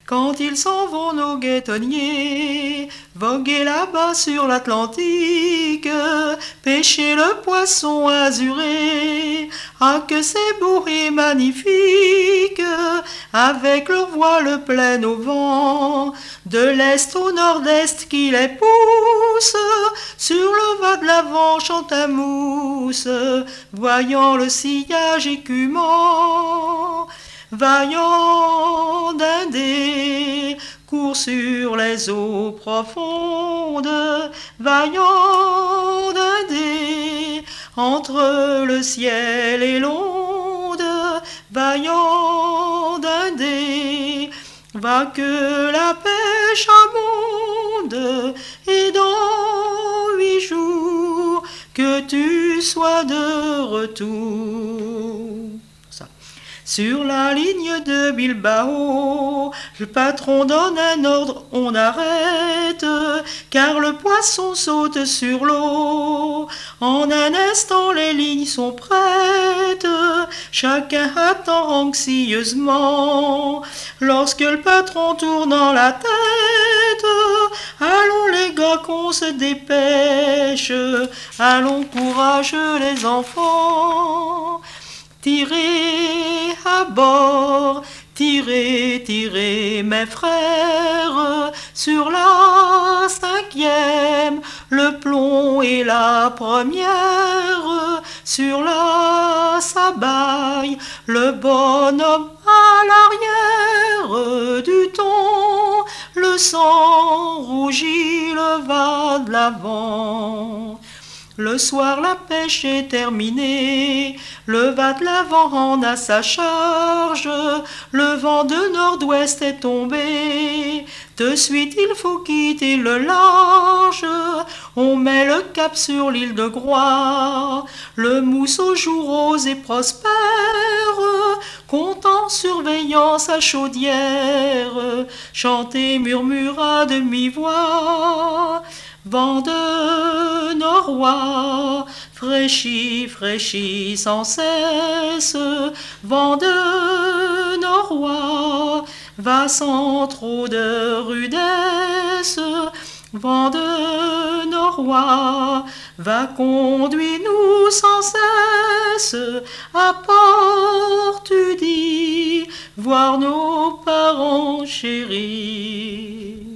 Quand ils s'en vont nos guettonniers, voguer là-bas sur l'Atlantique, pêcher le poisson azuré, ah que c'est beau et magnifique, avec leur voile pleine au vent, de l'est au nord-est qui les pousse, sur le va de l'avant chante un mousse, voyant le sillage écumant. Vaillant dindé, court sur les eaux profondes, vaillant dindé, entre le ciel et l'onde, vaillant dindé, va que la pêche abonde, et dans 8 jours, que tu sois de retour. Sur la ligne de Bilbao, le patron donne un ordre, on arrête, car le poisson saute sur l'eau. En un instant, les lignes sont prêtes, chacun attend anxieusement. Lorsque le patron tourne en la tête, allons les gars qu'on se dépêche, allons courage les enfants. Tirez à bord, tirez, tirez mes frères, sur la 5e, le plomb et la première, sur la Sabaye, le bonhomme à l'arrière, du thon, le sang rougit, le va de l'avant. Le soir, la pêche est terminée, le va de l'avant en a sa charge, le vent de nord-ouest est tombé, de suite il faut quitter le large, on met le cap sur l'île de Groix, le mousse aux joues roses et prospère, content surveillant sa chaudière, chanter murmure à demi-voix. Vent de noroît, fraîchit, fraîchit sans cesse, vent de noroît, va sans trop de rudesse, vent de noroît, va conduis-nous sans cesse à Port-Udit, voir nos parents chéris.